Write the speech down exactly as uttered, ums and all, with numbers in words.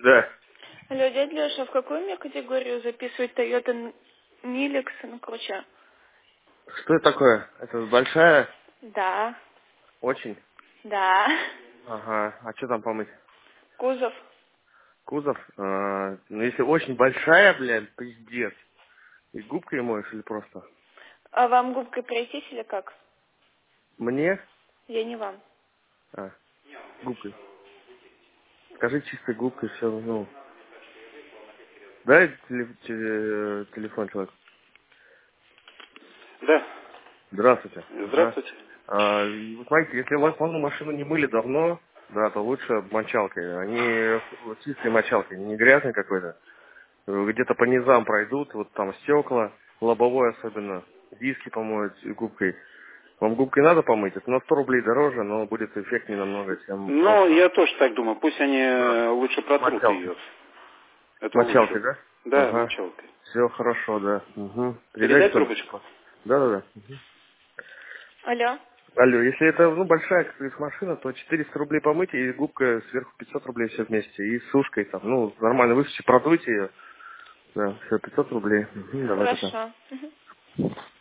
Да. Алло, дядя Леша, в какую мне категорию записывать Toyota Nilux на Круче? Что это такое? Это большая? Да. Очень? Да. Ага. А что там помыть? Кузов. Кузов? А, ну, если очень большая, блядь, пиздец. И губкой моешь или просто? А вам губкой пройтись или как? Мне? Я не вам. А, губкой. Скажи чистой губкой, все, ну. Дай теле- теле- телефон человек. Да. Здравствуйте. Ага. Здравствуйте. А, и вот смотрите, если у вас можно машину не мыли давно, да, то лучше мочалкой. Они вот чистой мочалкой, не грязной какой-то. Где-то по низам пройдут, вот там стекла, лобовой особенно, диски помоют губкой. Вам губкой надо помыть? Это на сто рублей дороже, но будет эффектнее намного, чем Ну, просто я тоже так думаю. Пусть они да, э, лучше протрут мочалкой. ее. Это лучше. Мочалкой, да? Да, Ага. мочалкой. Все хорошо, да. Угу. Передайте Передать там. трубочку? Да-да-да. Мгм. Алло. Алло, если это ну, большая как говорится, машина, то четыреста рублей помыть и губка сверху пятьсот рублей все вместе. И с сушкой там, ну, нормально высушите, продуйте ее. Да, все, пятьсот рублей. Угу, давай пока. Хорошо. Мгм.